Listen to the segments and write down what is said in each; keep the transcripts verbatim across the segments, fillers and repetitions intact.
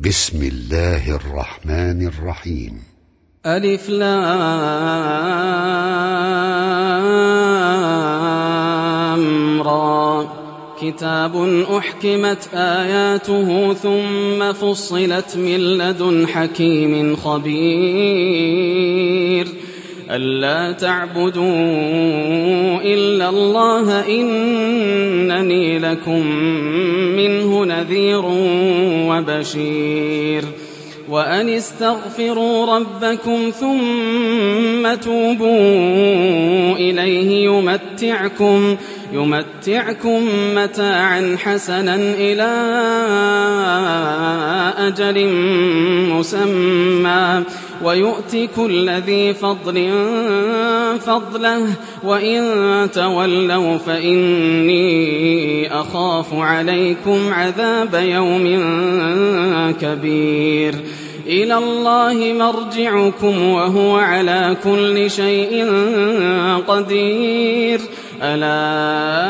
بسم الله الرحمن الرحيم. ألف لام را. كتاب أحكمت آياته ثم فصلت من لدن حكيم خبير ألا تعبدوا إلا الله إنني لكم منه نذير وبشير وأن استغفروا ربكم ثم توبوا إليه يمتعكم يمتعكم متاعا حسنا إلى أجل مسمى ويؤتي كل ذي فضل فضله وإن تولوا فإني أخاف عليكم عذاب يوم كبير إلى الله مرجعكم وهو على كل شيء قدير ألا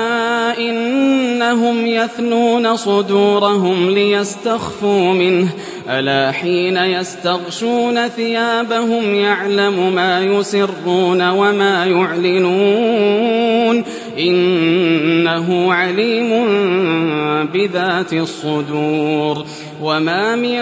إنهم يثنون صدورهم ليستخفوا منه ألا حين يستغشون ثيابهم يعلم ما يسرون وما يعلنون إنه عليم بذات الصدور وما من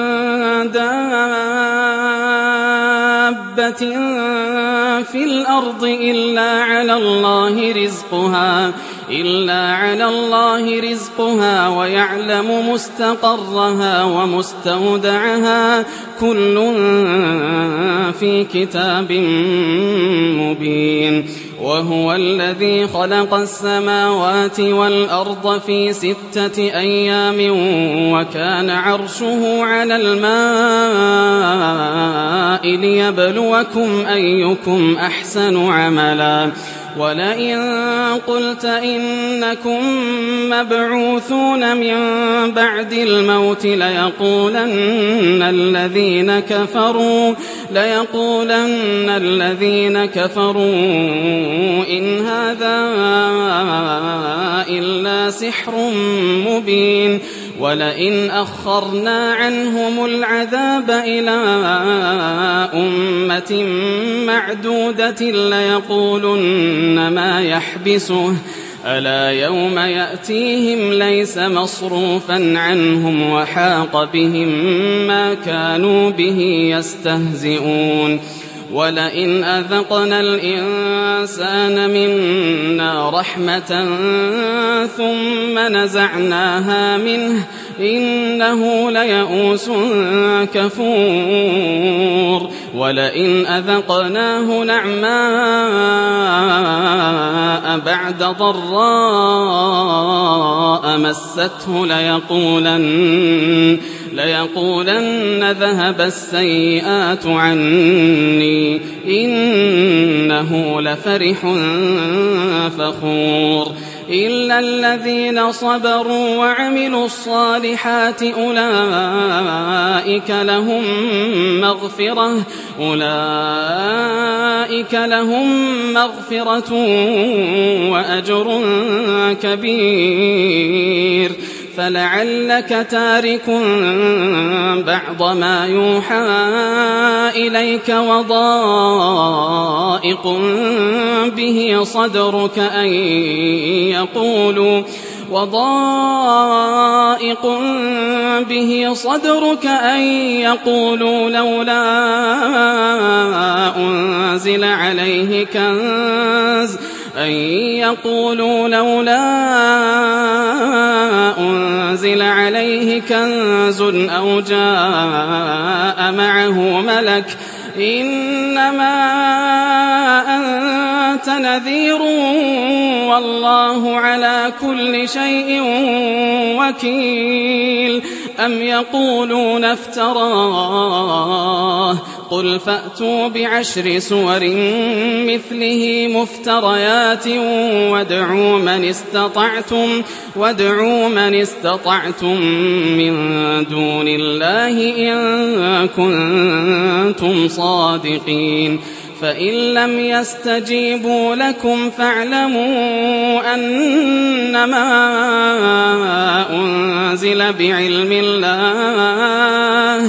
دابة في الأرض إلا على الله رزقها إلا على الله رزقها ويعلم مستقرها ومستودعها كل في كتاب مبين وهو الذي خلق السماوات والأرض في ستة أيام وكان عرشه على الماء ليبلوكم أيكم أحسن عملا ولئن قلت إنكم مبعوثون من بعد الموت ليقولن الذين كفروا ليقولن الذين كفروا إن هذا إلا سحر مبين ولئن أخرنا عنهم العذاب إلى أمة معدودة ليقولن ما يحبسه ألا يوم يأتيهم ليس مصروفا عنهم وحاق بهم ما كانوا به يستهزئون ولئن أذقنا الإنسان منا رحمة ثم نزعناها منه إنه ليئوس كفور ولئن أذقناه نعماء بعد ضراء مسته ليقولن ليقولن ذهب السيئات عني إنه لفرح فخور إلا الذين صبروا وعملوا الصالحات أولئك لهم مغفرة أولئك لهم مغفرة وأجر كبير فلعلك تارك بعض ما يوحى إليك وضائق به صدرك أن يقولوا وضائق به صدرك أن يقولوا لولا أنزل عليه كنز أن يقولوا لولا أنزل عليه كنز أو جاء معه ملك إنما أنت نذير والله على كل شيء وكيل أم يقولون افتراه قل فأتوا بعشر سور مثله مفتريات وادعوا من استطعتم وادعوا من استطعتم من دون الله إن كنتم صادقين فإن لم يستجيبوا لكم فاعلموا أنما أنزل بعلم الله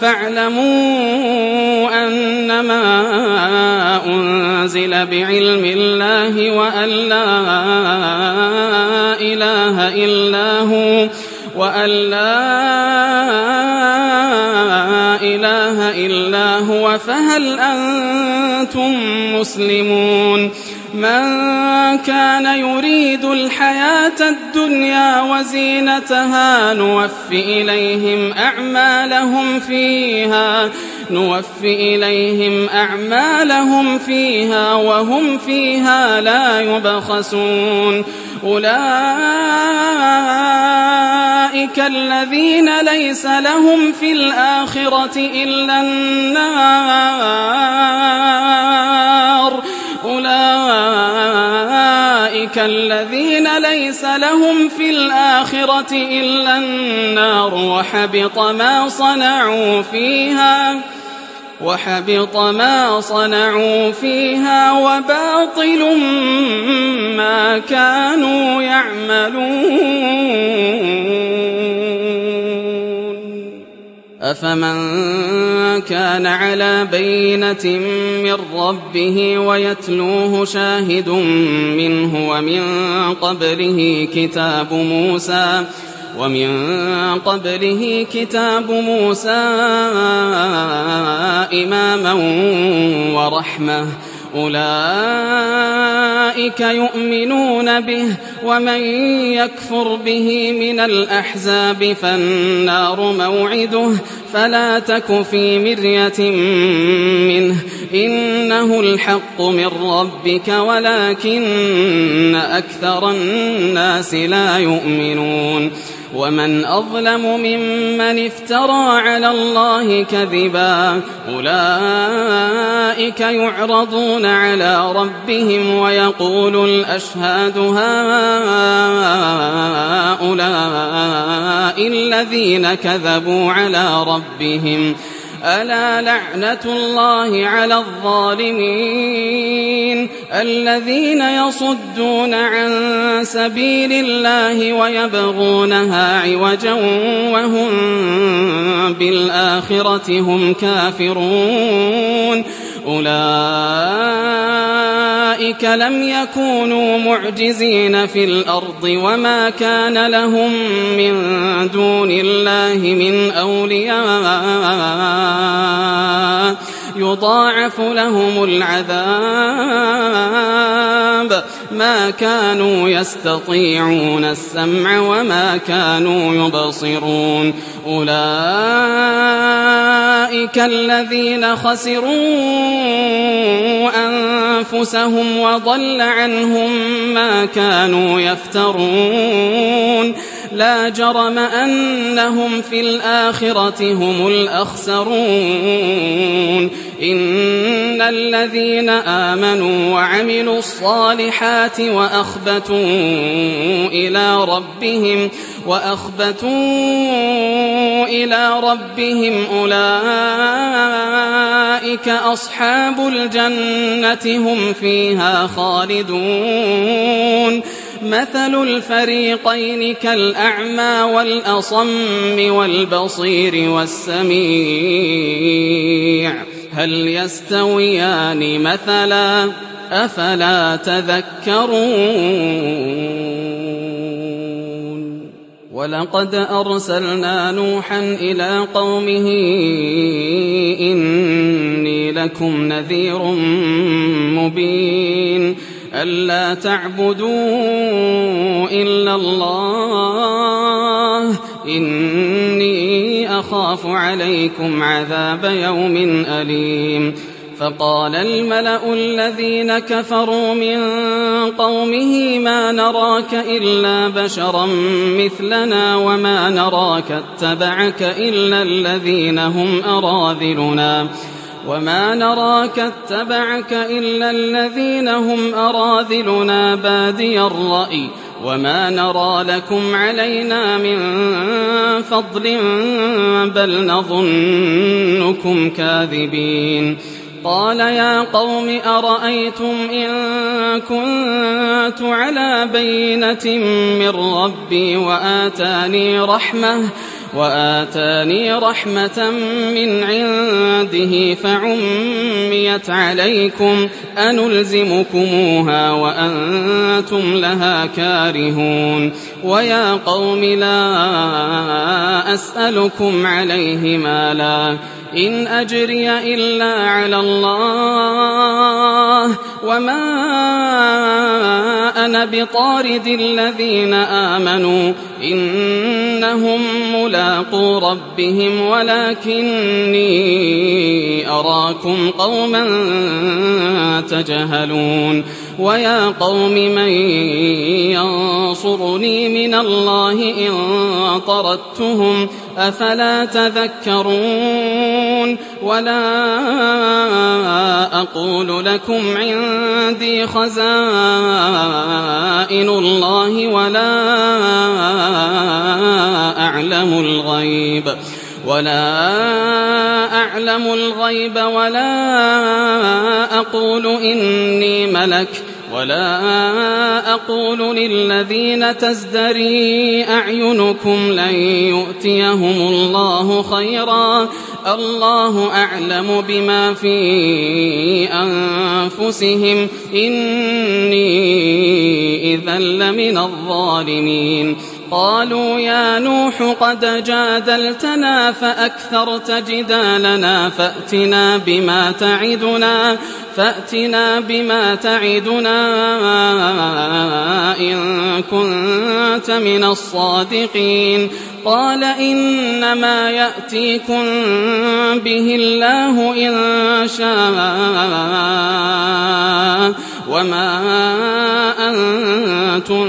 فاعلموا أنما أنزل بعلم الله وأن لا إله إلا هو وأن لا إله إلا هو فهل أنتم مسلمون من كان يريد الحياة الدنيا وزينتها نوفي إليهم أعمالهم فيها نوفي إليهم أعمالهم فيها وهم فيها لا يبخسون أولئك الذين ليس لهم في الآخرة إلا النار أولئك الذين ليس لهم في الآخرة إلا النار وحبط ما صنعوا فيها وحبط ما صنعوا فيها وباطل ما كانوا يعملون أفمن كان على بينة من ربه ويتلوه شاهد منه ومن قبله كتاب موسى ومن قبله كتاب موسى إماما ورحمة أولئك يؤمنون به ومن يكفر به من الأحزاب فالنار موعده فلا تك في مرية منه إنه الحق من ربك ولكن أكثر الناس لا يؤمنون ومن أظلم ممن افترى على الله كذبا أولئك يعرضون على ربهم ويقول الأشهاد هؤلاء الذين كذبوا على ربهم ألا لعنة الله على الظالمين الذين يصدون عن سبيل الله ويبغونها عوجا وهم بالآخرة هم كافرون أولئك لم يكونوا معجزين في الأرض وما كان لهم من دون الله من أولياء يضاعف لهم العذاب ما كانوا يستطيعون السمع وما كانوا يبصرون أولئك الذين خسروا أنفسهم وضل عنهم ما كانوا يفترون لا جرم أنهم في الآخرة هم الأخسرون إن الذين آمنوا وعملوا الصالحات وأخبتوا إلى ربهم وأخبتوا إلى ربهم أولئك أصحاب الجنة هم فيها خالدون مثل الفريقين كالأعمى والأصم والبصير والسميع هل يستويان مثلا أفلا تذكرون ولقد أرسلنا نوحا إلى قومه إني لكم نذير مبين ألا تعبدوا إلا الله إني أخاف عليكم عذاب يوم أليم فقال الملأ الذين كفروا من قومه ما نراك إلا بشرا مثلنا وما نراك اتبعك إلا الذين هم أراذلنا وما نراك اتبعك إلا الذين هم أراذلنا بادي الرأي وما نرى لكم علينا من فضل بل نظنكم كاذبين قال يا قوم أرأيتم إن كنت على بينة من ربي وآتاني رحمة وآتاني رحمة من عنده فعميت عليكم أنلزمكموها وأنتم لها كارهون ويا قوم لا أسألكم عليه مالا إن أجري إلا على الله وما أنا بطارد الذين آمنوا إنهم ملاقو ربهم ولكني أراكم قوما تجهلون ويا قوم من ينصرني من الله إن طردتهم أفلا تذكرون ولا أقول لكم عندي خزائن الله ولا أعلم الغيب ولا أعلم الغيب ولا أقول إني ملك ولا أقول للذين تزدري أعينكم لن يؤتيهم الله خيرا الله أعلم بما في أنفسهم إني إذا لمن الظالمين قالوا يا نوح قد جادلتنا فأكثرت جدالنا فأتنا بما تعدنا فأتنا بما تعدنا إن كنت من الصادقين قال إنما يأتيكم به الله إن شاء وما أنتم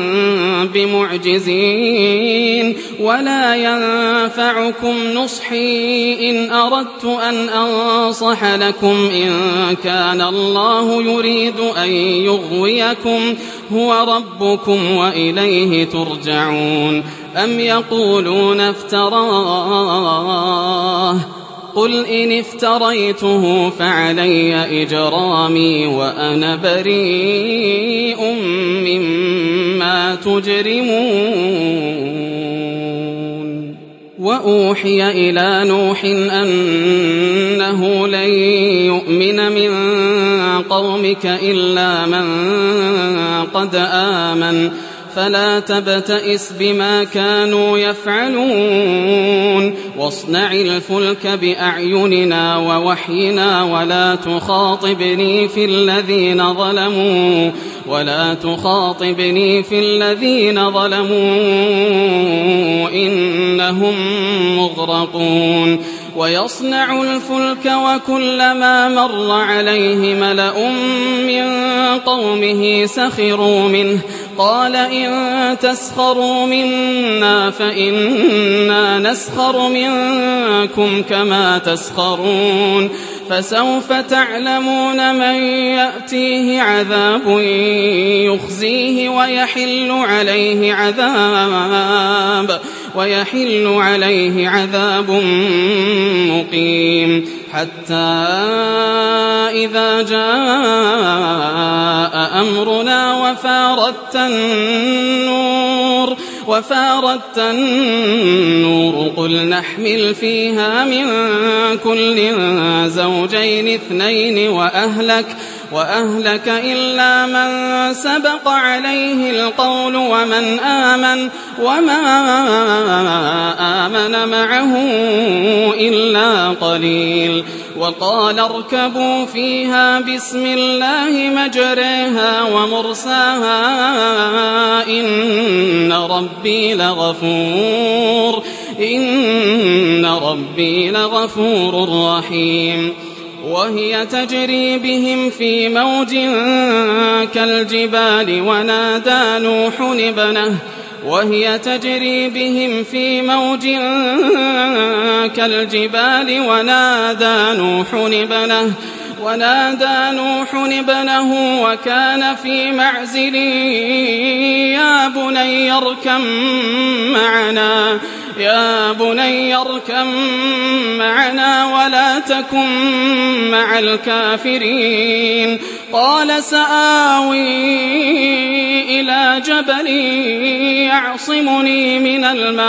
بمعجزين ولا ينفعكم نصحي إن أردت أن أنصح لكم إن كان الله يريد أن يغويكم هو ربكم وإليه ترجعون أم يقولون افتراه قل إن افتريته فعلي إجرامي وأنا بريء مما تجرمون وأوحي إلى نوح أنه لن يؤمن من قومك إلا من قد آمن فلا تبتئس بما كانوا يفعلون واصنع الفلك بأعيننا ووحينا ولا تخاطبني في الذين ظلموا ولا تخاطبني في الذين ظلموا إنهم مغرقون ويصنع الفلك وكلما مر عليه ملأ من قومه سخروا منه قال إن تسخروا منا فإنا نسخر منكم كما تسخرون فسوف تعلمون من يأتيه عذاب يخزيه ويحل عليه عذاب ويحل عليه عذاب مقيم حتى إذا جاء أمرنا وفارت النور وفارت النور قل نحمل فيها من كل زوجين اثنين وأهلك وأهلك إلا من سبق عليه القول ومن آمن وما آمن معه إلا قليل وقال اركبوا فيها بسم الله مجريها ومرساها إن ربي لغفور إن ربي لغفور رحيم وهي تجري بهم في موج كالجبال ونادى نوح ابنه وهي تجري بهم في موج كالجبال ونادى نوح ابنه ونادى نوح ابنه وكان في معزل يا بني اركب معنا يا بني اركب معنا ولا تكن مع الكافرين. قال سآوي إلى جبل يعصمني من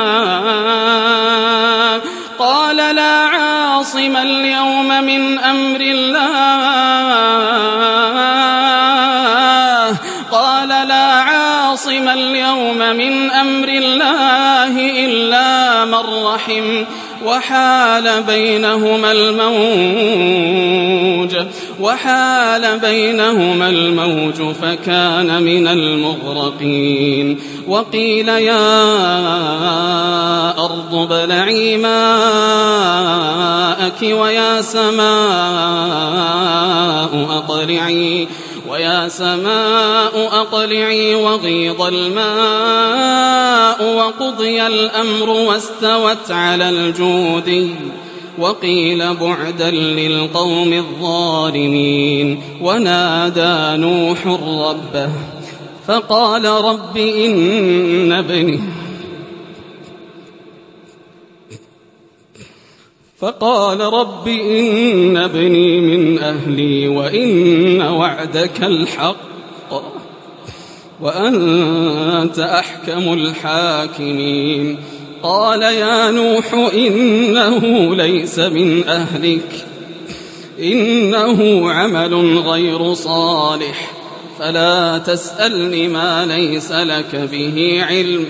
الماء قال لا عاصم اليوم من أمر الله قال لا عاصم اليوم من أمر الله إلا من رحم وحال بينهما الموج وحال بينهما الموج فكان من المغرقين. وقيل يا أرض ابلعي ماءك ويا سماء أقلعي ويا سماء أقلعي وغيض الماء وقضي الأمر واستوت على الجودي وقيل بعدا للقوم الظالمين. ونادى نوح ربه فقال رب إن ابني فقال رب إن ابني من أهلي وإن وعدك الحق وأنت أحكم الحاكمين. قال يا نوح إنه ليس من أهلك إنه عمل غير صالح فلا تسألني ما ليس لك به علم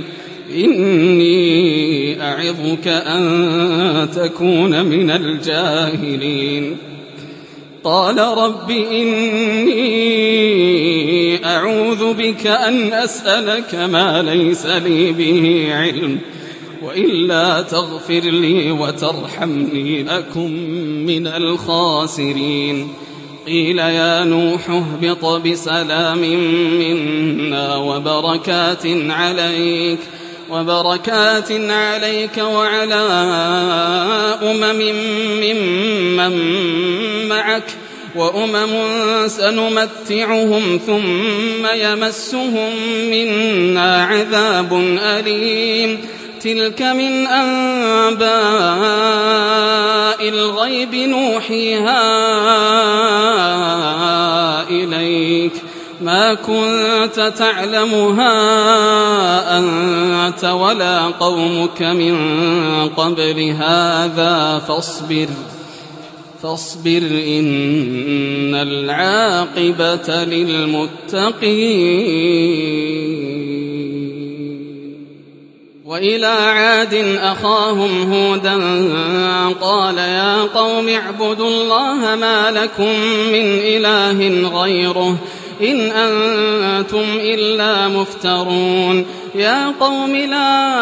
إني أعظك أن تكون من الجاهلين. قال رب إني أعوذ بك أن أسألك ما ليس لي به علم وإلا تغفر لي وترحمني أكن من الخاسرين. قيل يا نوح اهبط بسلام منا وبركات عليك وبركات عليك وعلى أمم ممن معك وأمم سنمتعهم ثم يمسهم منا عذاب أليم. تلك من أنباء الغيب نوحيها إليك ما كنت تعلمها أنت ولا قومك من قبل هذا فاصبر فاصبر إن العاقبة للمتقين. وإلى عاد أخاهم هودا قال يا قوم اعبدوا الله ما لكم من إله غيره إن أنتم إلا مفترون. يا قوم لا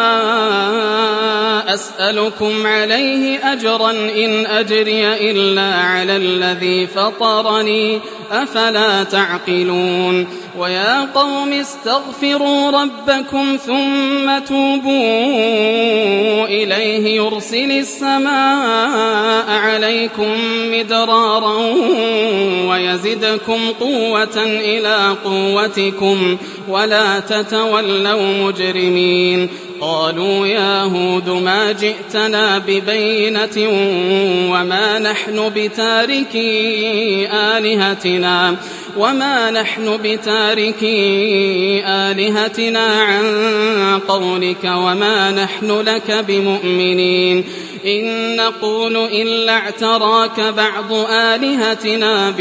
أسألكم عليه أجرا إن أجري إلا على الذي فطرني أفلا تعقلون. ويا قوم استغفروا ربكم ثم توبوا إليه يرسل السماء عليكم مدرارا ويزدكم قوة إلى قوتكم ولا تتولوا مجرمين. قالوا يا هود ما جئتنا ببينة وما نحن بتاركي آلهتنا وما نحن بتاركي آلهتنا عن قولك وما نحن لك بمؤمنين إن نقول إلا اعتراك بعض آلهتنا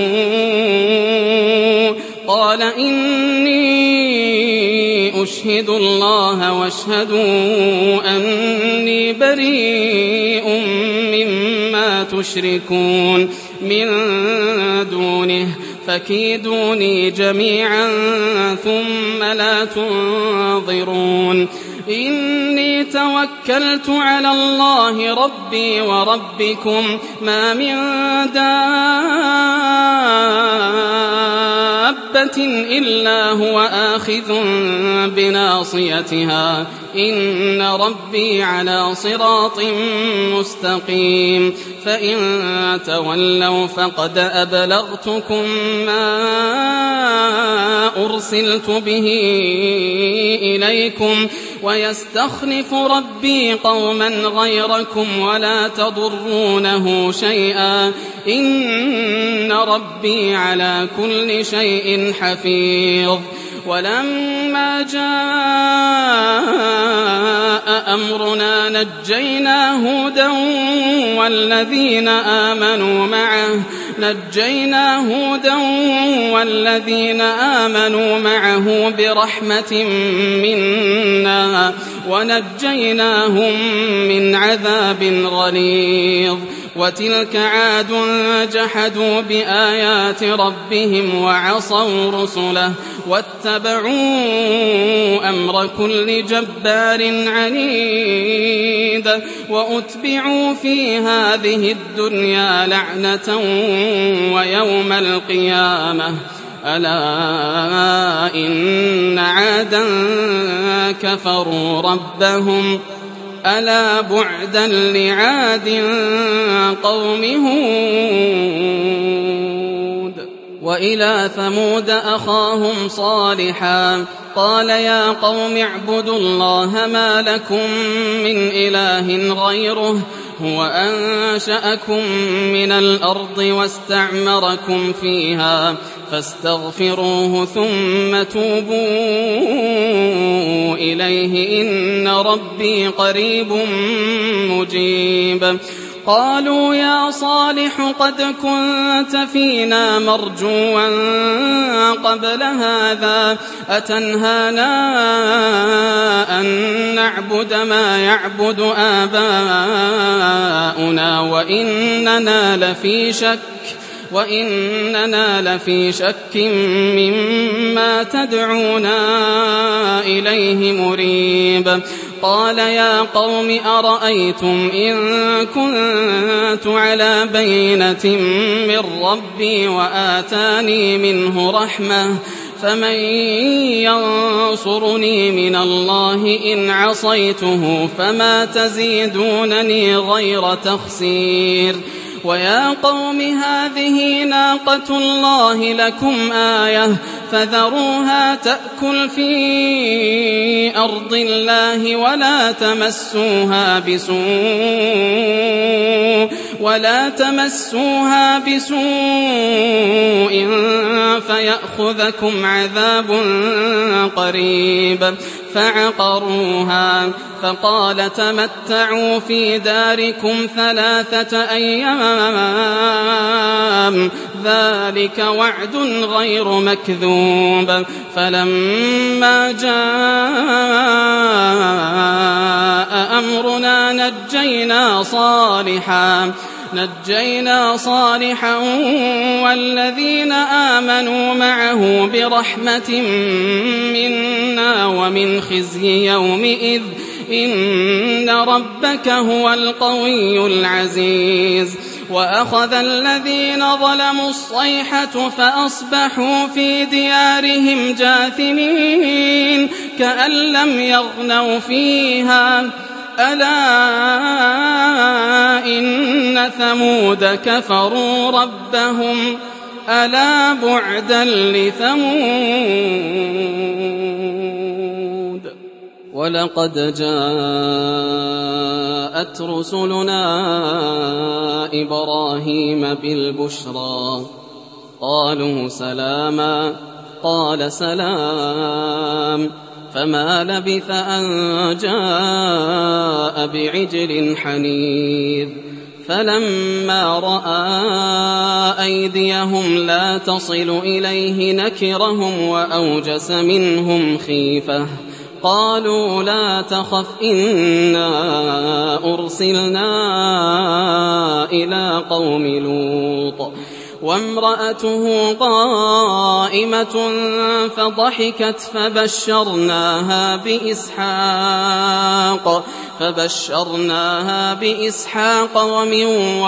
بسوء. قال إني أشهد الله واشهدوا أني بريء مما تشركون من دونه فكيدوني جميعا ثم لا تنظرون. إني توكلت على الله ربي وربكم ما من دابة إلا هو آخذ بناصيتها إن ربي على صراط مستقيم. فإن تولوا فقد أبلغتكم ما أرسلت به إليكم ويستخلف ربي قوما غيركم ولا تضرونه شيئا إن ربي على كل شيء حفيظ. ولما جاء أمرنا نجينا هودا والذين آمنوا معه نجينا هودا والذين آمنوا معه برحمة منا ونجيناهم من عذاب غليظ. وتلك عاد جحدوا بآيات ربهم وعصوا رسله واتبعوا أمر كل جبار عنيد وأتبعوا في هذه الدنيا لعنة ويوم القيامة ألا إن عادا كفروا ربهم ألا بعدا لعاد قوم هود. وإلى ثمود أخاهم صالحا قال يا قوم اعبدوا الله ما لكم من إله غيره هو أنشأكم من الأرض واستعمركم فيها فاستغفروه ثم توبوا إليه إن ربي قريب مجيب. قالوا يا صالح قد كنت فينا مرجوا قبل هذا أتنهانا أن نعبد ما يعبد آباؤنا وإننا لفي شك وإننا لفي شك مما تدعونا إليه مريب. قال يا قوم أرأيتم إن كنت على بينة من ربي وآتاني منه رحمة فمن ينصرني من الله إن عصيته فما تزيدونني غير تخسير. ويا قوم هذه ناقة الله لكم آية فذروها تأكل في أرض الله ولا تمسوها بسوء ولا تمسوها بسوء فيأخذكم عذاب قريب. فعقروها فقال تمتعوا في داركم ثلاثة أيام ذلك وعد غير مكذوب. فلما جاء أمرنا نجينا صالحا نجينا صالحا والذين آمنوا معه برحمة منا ومن خزي يومئذ إن ربك هو القوي العزيز. وأخذ الذين ظلموا الصيحة فأصبحوا في ديارهم جاثمين كأن لم يغنوا فيها ألا إن ثمود كفروا ربهم ألا بعدا لثمود. ولقد جاءت رسلنا إبراهيم بالبشرى قالوا سلاما قال سلام فما لبث أن جاء بعجل حنيذ. فلما رأى أيديهم لا تصل إليه نكرهم وأوجس منهم خيفة قالوا لا تخف إنا أرسلنا إلى قوم لوط وامرأته قائمة فضحكت فبشرناها بإسحاق فبشرناها بإسحاق ومن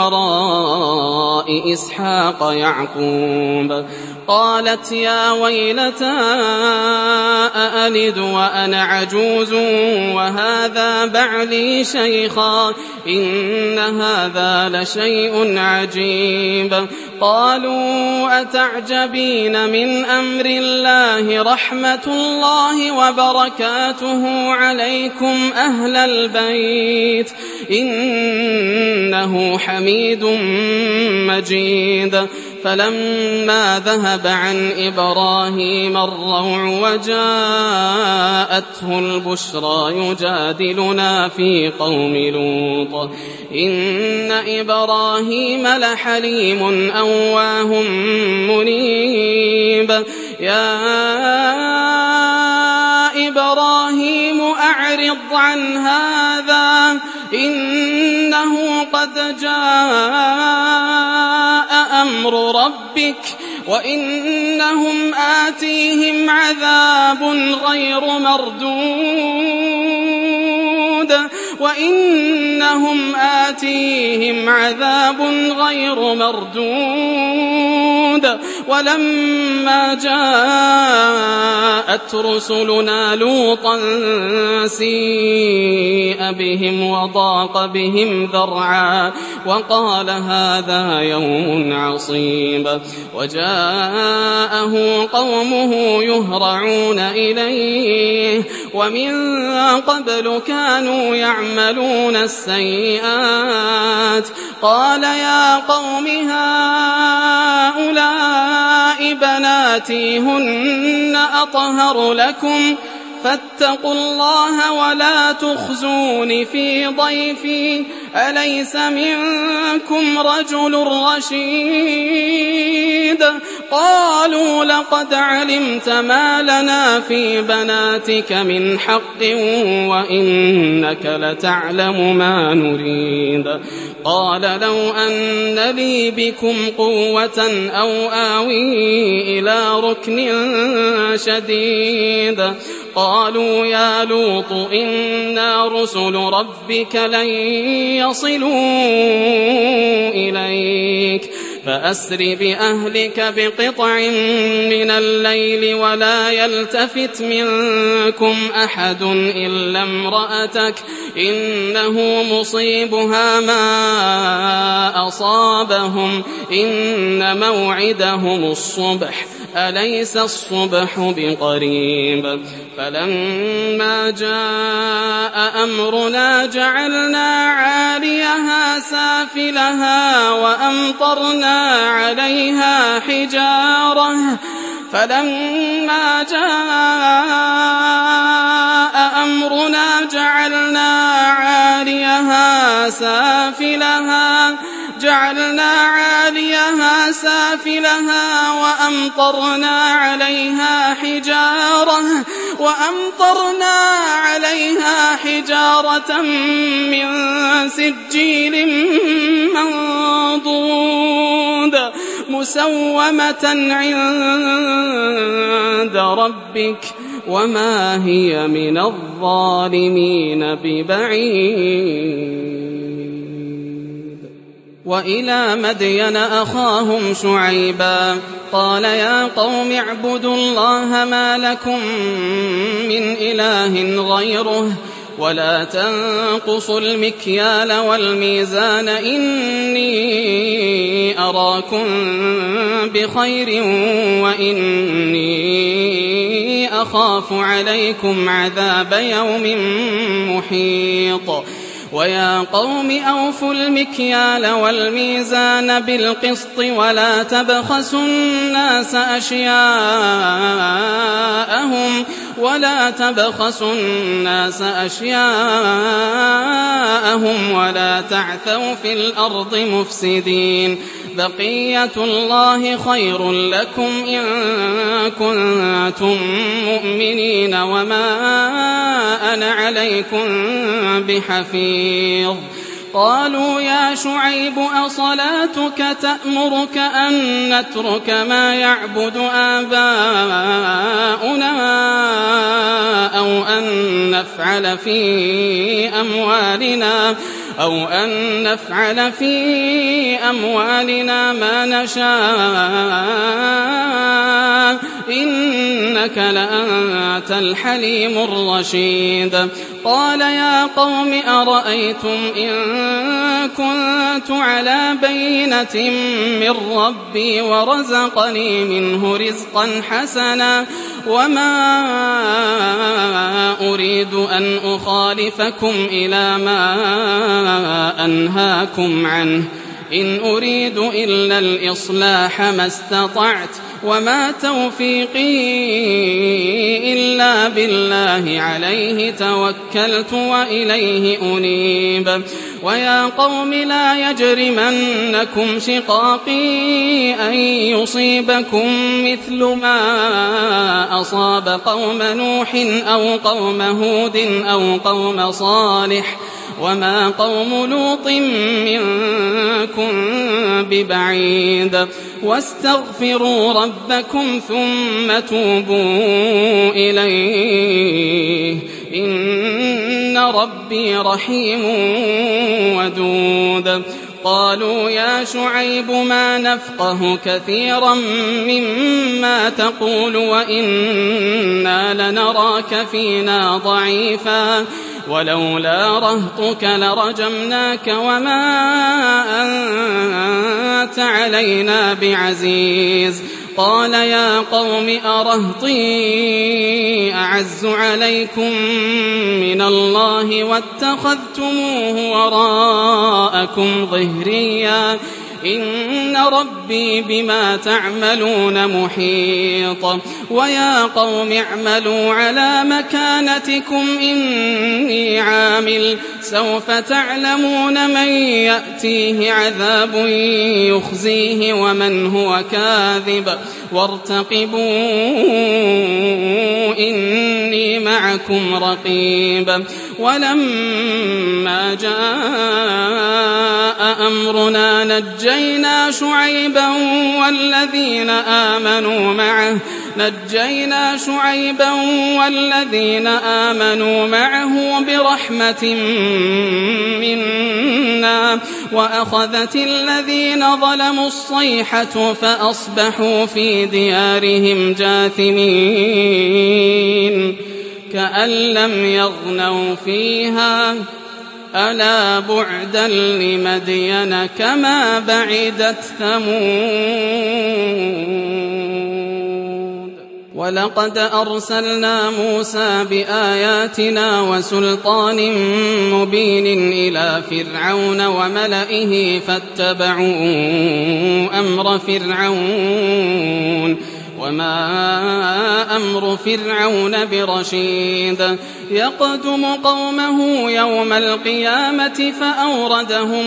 وراء إسحاق يعقوب. قالت يا ويلتى أألد وأنا عجوز وهذا بعلي شيخا إن هذا لشيء عجيب. قالوا أتعجبين من أمر الله رحمة الله وبركاته عليكم أهل البيت إنه حميد مجيد. فلما ذهب عن إبراهيم الروع وجاءته البشرى يجادلنا في قوم لوط إن إبراهيم لحليم أواه منيب. يا إبراهيم أعرض عن هذا إنه قد جاء أمر ربك وإنهم آتيهم عذاب غير مردود وإنهم آتيهم عذاب غير مردود. ولما جاءت رسلنا لوطا سيء بهم وضاق بهم ذرعا وقال هذا يوم عصيب. وجاءه قومه يهرعون إليه ومن قبل كانوا يعملون السيئات. قال يا قوم هؤلاء بناتي هن أطهر لكم فاتقوا الله ولا تخزون في ضيفي أليس منكم رجل رشيد. قالوا لقد علمت ما لنا في بناتك من حق وإنك لتعلم ما نريد. قال لو أن لي بكم قوة أو آوي إلى ركن شديد. قالوا يا لوط إنا رسل ربك لن يصلوا إليك فأسر بأهلك بقطع من الليل ولا يلتفت منكم أحد إلا امرأتك إنه مصيبها ما أصابهم إن موعدهم الصبح أليس الصبح بقريب. فلما جاء أمرنا جعلنا عاليها سافلها وأمطرنا عليها حجارة فلما جاء أمرنا جعلنا عاليها سافلها جعلنا عاليها سافلها وأمطرنا عليها حجارة وأمطرنا عليها حجارة من سجيل منضود مسومة عند ربك وما هي من الظالمين ببعيد. وإلى مدين أخاهم شعيبا قال يا قوم اعبدوا الله ما لكم من إله غيره ولا تنقصوا المكيال والميزان إني أراكم بخير وإني أخاف عليكم عذاب يوم محيط. ويا قوم أوفوا المكيال والميزان بالقسط ولا تبخسوا الناس أشياءهم ولا تبخسوا الناس أشياءهم ولا تعثوا في الأرض مفسدين. بقية الله خير لكم إن كنتم مؤمنين وما أنا عليكم بحفيظ. قالوا يا شعيب أصلاتك تأمرك أن نترك ما يعبد آباؤنا أو أن نفعل في أموالنا أو أن نفعل في أموالنا ما نشاء إنك لأنت الحليم الرشيد قال يا قوم أرأيتم إن كنت على بينة من ربي ورزقني منه رزقا حسنا وما أريد أن أخالفكم إلى ما أنهاكم عنه إن أريد إلا الإصلاح ما استطعت وما توفيقي إلا بالله عليه توكلت وإليه أنيب ويا قوم لا يجرمنكم شقاقي أن يصيبكم مثل ما أصاب قوم نوح أو قوم هود أو قوم صالح وما قوم لوط منكم ببعيد واستغفروا ربكم ثم توبوا إليه إن ربي رحيم ودود قالوا يا شعيب ما نفقه كثيرا مما تقول وإنا لنراك فينا ضعيفا ولولا رهطك لرجمناك وما أنت علينا بعزيز قال يا قوم أرهطي أعز عليكم من الله واتخذتموه وراءكم ظهريا إن ربي بما تعملون محيط ويا قوم اعملوا على مكانتكم إني عامل سوف تعلمون من يأتيه عذاب يخزيه ومن هو كاذب وارتقبوا إني معكم رقيب ولما جاء أمرنا نجينا شعيبا والذين آمنوا معه نجينا شعيبا والذين آمنوا معه برحمة منا وأخذت الذين ظلموا الصيحة فأصبحوا في ديارهم جاثمين كأن لم يغنوا فيها ألا بعدا لمدين كما بعدت ثمود ولقد أرسلنا موسى بآياتنا وسلطان مبين إلى فرعون وملئه فاتبعوا أمر فرعون وما أمر فرعون برشيد يقدم قومه يوم القيامة فأوردهم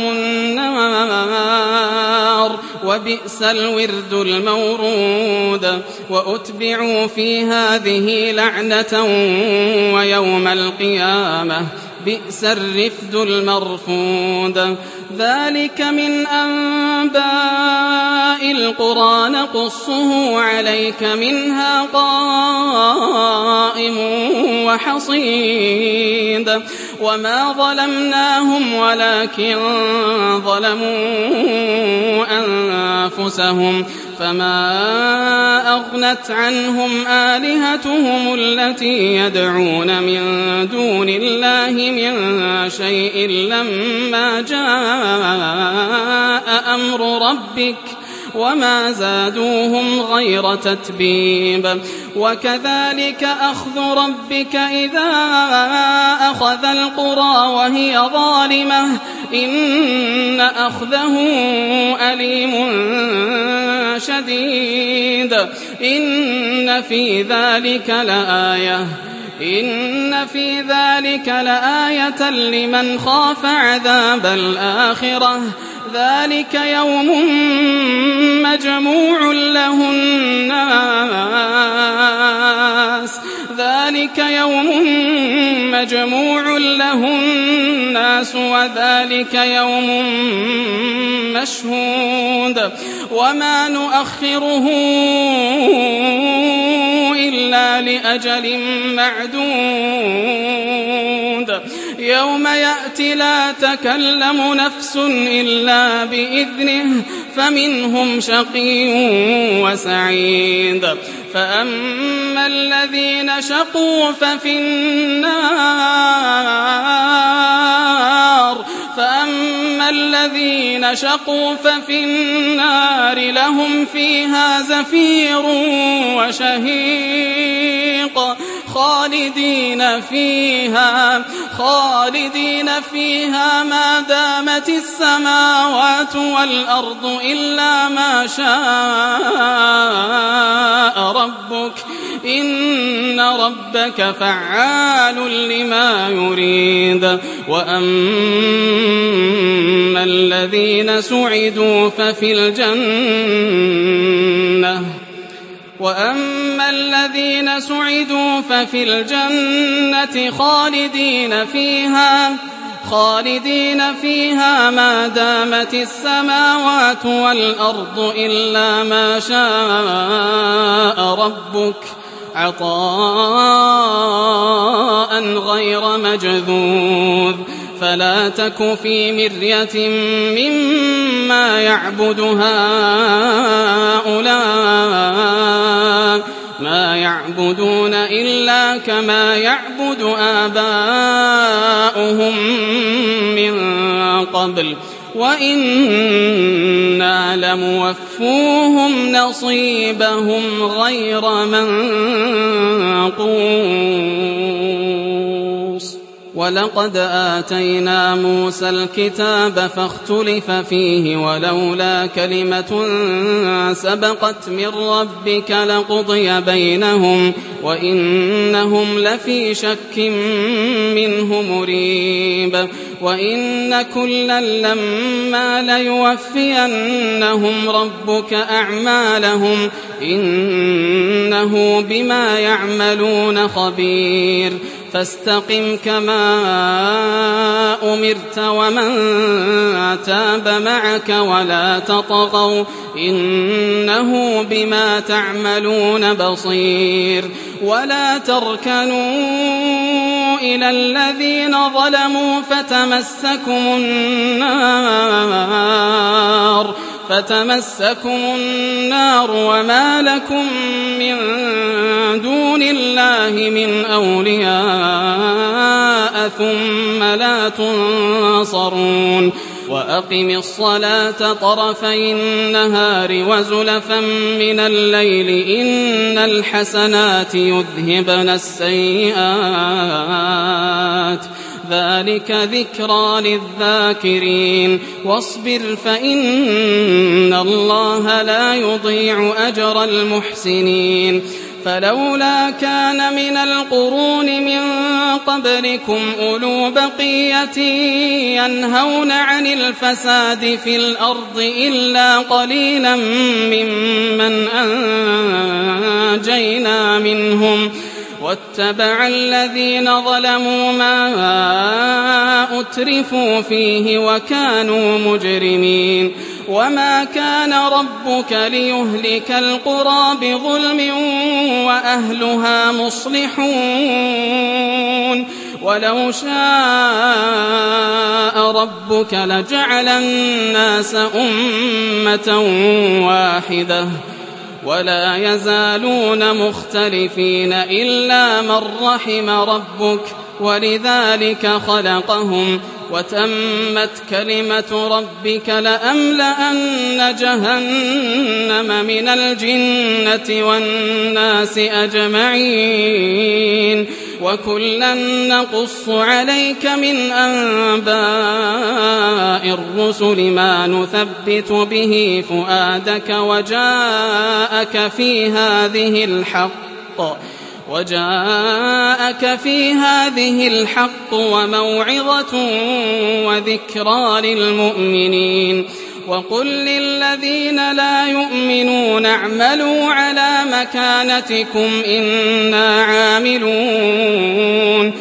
النار وبئس الورد المورود وأتبعوا في هذه لعنة ويوم القيامة بئس الرفد المرفود ذلك من أنباء القرى نقصه عليك منها قائم وحصيد وما ظلمناهم ولكن ظلموا أنفسهم فما أغنت عنهم آلهتهم التي يدعون من دون الله من شيء لما جاء أمر ربك وما زادوهم غير تتبيب وكذلك أخذ ربك إذا أخذ القرى وهي ظالمة إن أخذه أليم شديد إن في ذلك لآية إن في ذلك لآية لمن خاف عذاب الآخرة ذلك يوم مجموع له الناس ذلك يوم مجموع له الناس وذلك يوم مشهود وما نؤخره إلا لأجل معدود يوم يأتي لا تكلم نفس إلا بإذنه فمنهم شقي وسعيد فأما الذين شقوا ففي النار فأما الذين شقوا ففي النار لهم فيها زفير وشهيق خالدين فيها خالدين فيها ما دامت السماوات والأرض إلا ما شاء ربك إن ربك فعال لما يريد وأما الذين سعدوا ففي الجنة وأما الذين سعدوا ففي الجنة خالدين فيها خالدين فيها ما دامت السماوات والأرض إلا ما شاء ربك عطاء غير مجذوذ فلا تك في مرية مما يعبد هؤلاء ما يعبدون إلا كما يعبد آباؤهم من قبل وإنا لموفوهم نصيبهم غير منقوص ولقد آتينا موسى الكتاب فاختلف فيه ولولا كلمة سبقت من ربك لقضي بينهم وإنهم لفي شك منه مريب وإن كلا لما ليوفينهم ربك أعمالهم إنه بما يعملون خبير فاستقم كما أمرت ومن تاب معك ولا تطغوا إنه بما تعملون بصير ولا تركنوا إلى الذين ظلموا فتمسكم النار فتمسكم النار وما لكم من دون الله من أولياء ثم لا تنصرون وأقم الصلاة طرفي النهار وزلفا من الليل إن الحسنات يذهبن السيئات ذلك ذكرى للذاكرين واصبر فإن الله لا يضيع أجر المحسنين فلولا كان من القرون من قبلكم أولو بقية ينهون عن الفساد في الأرض إلا قليلا ممن أنجينا منهم واتبع الذين ظلموا ما أترفوا فيه وكانوا مجرمين وما كان ربك ليهلك القرى بظلم وأهلها مصلحون ولو شاء ربك لجعل الناس أمة واحدة ولا يزالون مختلفين إلا من رحم ربك ولذلك خلقهم وتمت كلمة ربك لأملأن جهنم من الجنة والناس أجمعين وكلا نقص عليك من أنباء الرسل ما نثبت به فؤادك وجاءك في هذه الحق وجاءك في هذه الحق وموعظة وذكرى للمؤمنين وقل للذين لا يؤمنون اعملوا على مكانتكم إنا عاملون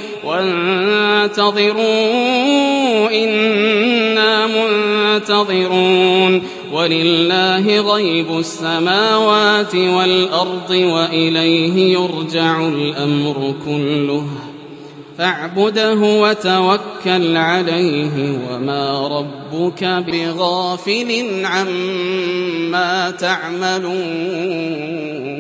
وانتظروا إنا منتظرون ولله غيب السماوات والأرض وإليه يرجع الأمر كله فاعبده وتوكل عليه وما ربك بغافل عما تعملون.